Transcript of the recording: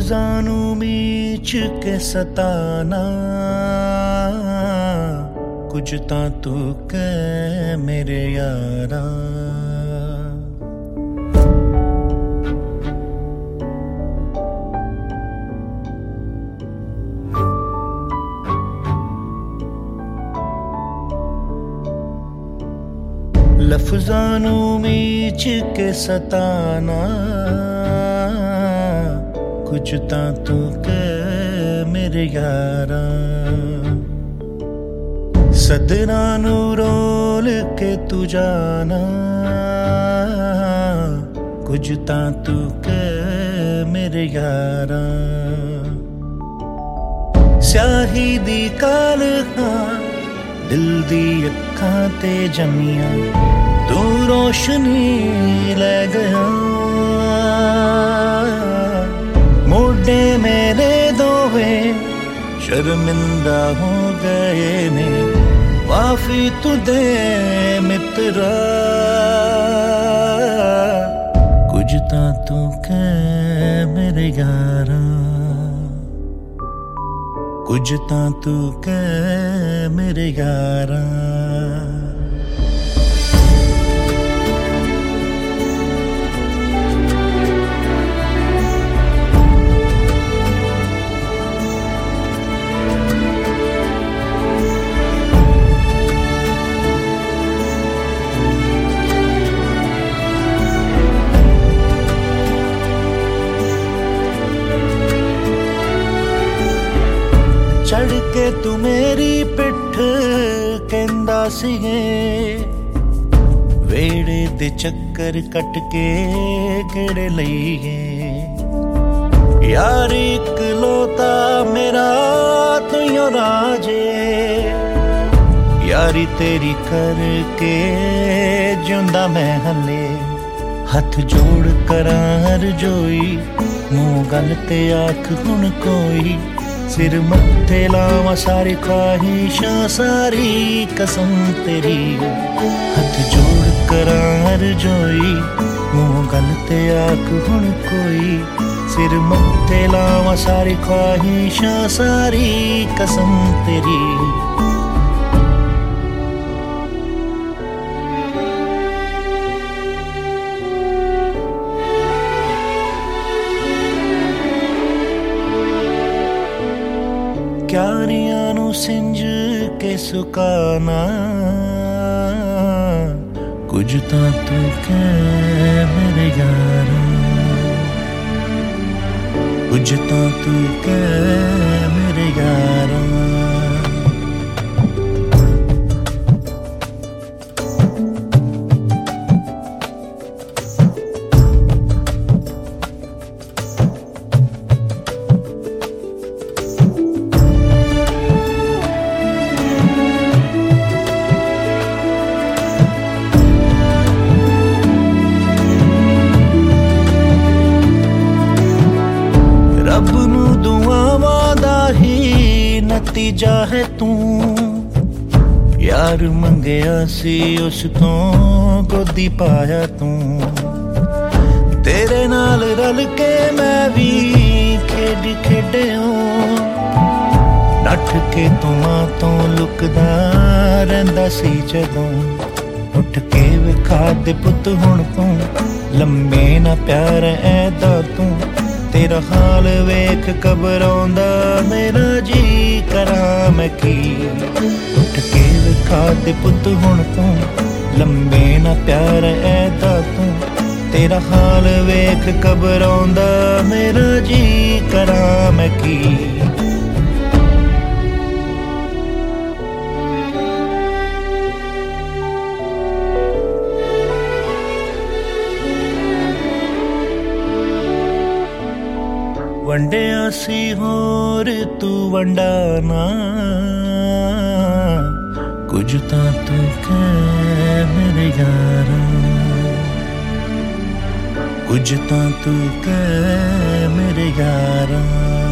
लफ्ज़ां नू मीच के सताना, कुछ तां तू कह मेरे यारा। लफ्ज़ां नू मीच के सताना, कुछ तां तू कह मेरे यारा। सदरां नू रोल के तू जाना, कुछ तां तू कह मेरे यारा। स्याही दी काल दिल दी अखां ते जमिया, तू रोशनी ले गया। मोढे मेरे दोवे शर्मिंदा हो गए ने, माफी तुदे मित्रा। कुछ तां तू कह मेरे यारा, कुछ तां तू कह मेरे यारा। चढ़ के तू मेरी पिठ कहंदा सीगे, वेड़े दे चक्कर कट के गेड़े लईए। यार इकलौता मेरा तू यो राजे, यारी तेरी करके जिंदा मैं हले। हथ जोड़ करां हरजोई, मुंह गल ते आख हुण कोई। सिर मत्थे लावां सारी ख्वाहिशां, सारी कसम तेरी। हथ जोड़ करां हरजोई, मुंह गल ते आख हुण कोई। सिर मत्थे लावां सारी ख्वाहिशां, सारी कसम तेरी। क्यारियां नू सिंज के सुकाना, कुछ तां तू कह मेरे यारा। कुछ तां तू कह मेरे यारा। रब नू दुआवां दा ही नतीजा है तू। यार मंगया सी उस तो गोदी पाया तू। तेरे नाल रल के मैं भी खेड खेडिया, नठ के तू मां तो लुकदा रहिंदा सी जदों। उठ के विखा दे पुत हुण तू, लम्मे ना प्यार ऐदा तू। तेरा हाल वेख घबराउंदा मेरा जी करां मैं की। उठ के विखा दे पुत हुण तू, लम्बे ना प्यार ऐदा तू। तेरा हाल वेख घबराउंदा मेरा जी करां मैं की। वंडिया सी होर तू वंडाना, कुछ तां तू कह मेरे यारा। कुछ तां तू कह मेरे यारा।